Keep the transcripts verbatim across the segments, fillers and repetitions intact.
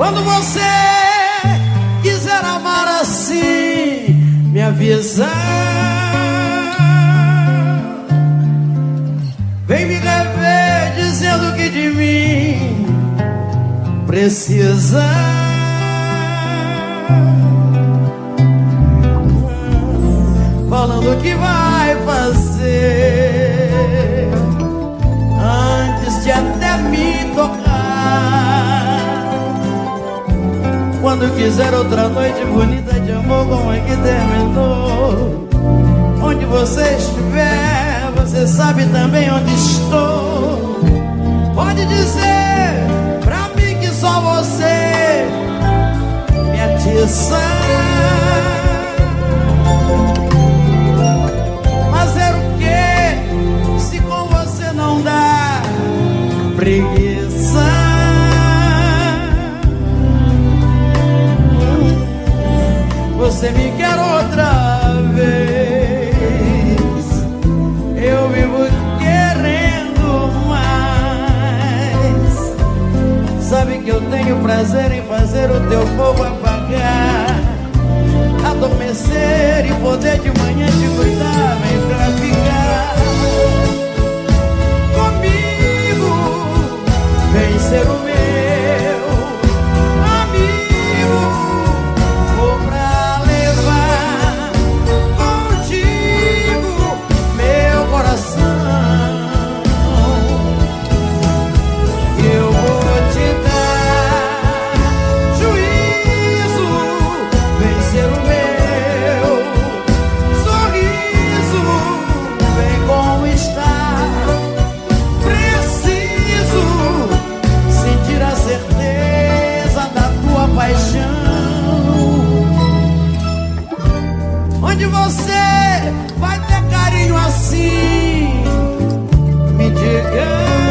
Quando você quiser amar assim, me avisa. Vem me rever dizendo que de mim precisa. Falando o que vai fazer antes de até me tocar. Quando quiser outra noite bonita de amor como a que terminou. Onde você estiver, você sabe também onde estou. Pode dizer pra mim que só você me atiça. Fazer o quê se com você não dá preguiça? Você me quer outra vez, eu vivo querendo mais. Sabe que eu tenho prazer em fazer o teu fogo apagar, adormecer e poder de manhã te cuidar, vem pra ficar comigo, vem ser o meu amigo. Vou pra levar contigo meu coração. Eu vou te dar juízo, vem ser o meu sorriso, vem conquistar. Preciso sentir a certeza da tua paixão. Onde você vai ter carinho assim, me diga.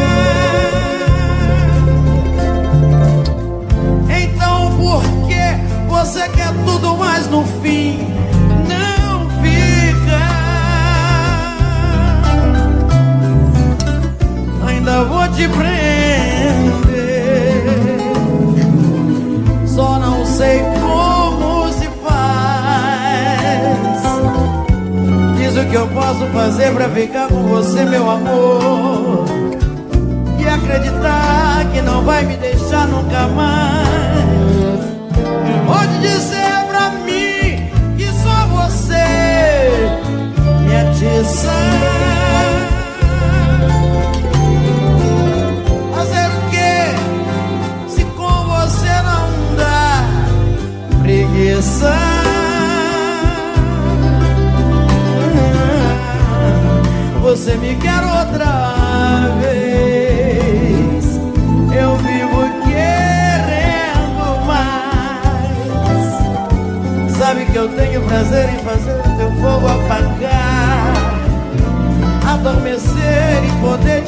Então por que você quer tudo, mas no fim não fica? Ainda vou te prender, só não sei como se faz. Diz o que eu posso fazer pra ficar com você, meu amor, e acreditar que não vai me deixar nunca mais. Pode dizer pra mim que só você me atiça. Fazer o quê se com você não dá preguiça? Você me quer outra vez, eu vivo querendo mais. Sabe que eu tenho prazer em fazer o teu fogo apagar, adormecer e poder